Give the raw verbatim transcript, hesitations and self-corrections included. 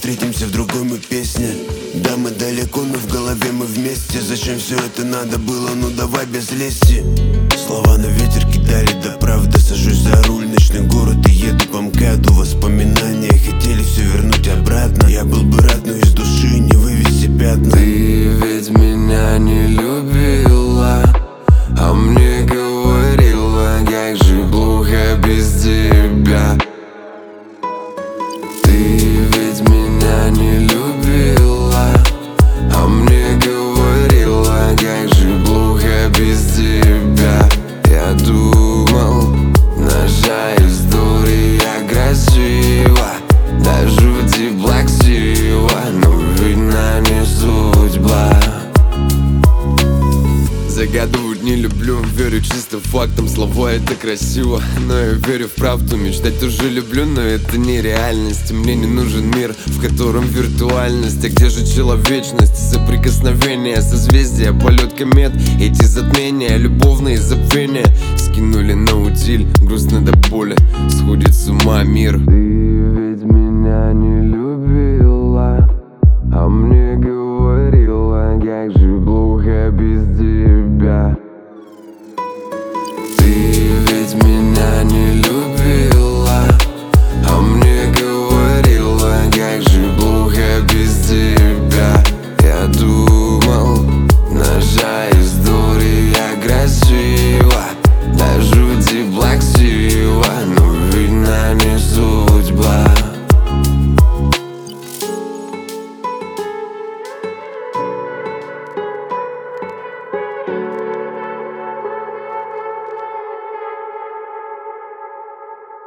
встретимся в другой мы песне. Да, мы далеко, но в голове мы вместе. Зачем все это надо было, ну давай без лести. Слова на ветер кидали, да правда. Сажусь за руль, ночной город и еду по МКАДу. Воспоминания хотели все вернуть обратно. Я был бы рад, но из души не вывести пятна. Ты ведь меня не любила, а мне говорила, как же плохо без тебя. Ты ведь меня не любила, а мне говорила, как же плохо без тебя. Я думал, наша история красива, даже в тепло красива, но видно не судьба. Загадывать не люблю, верю чисто фактом. Слова это красиво, но я верю в правду. Мечтать тоже люблю, но это не реальность. Мне не нужен мир, в котором виртуальность. А где же человечность? Соприкосновение, созвездия, полет комет. Эти затмения, любовные забвения скинули на утиль, грустно до боли, сходит с ума мир. Ты ведь меня не любила, а мне говорила, как же плохо без тебя. Ты ведь меня не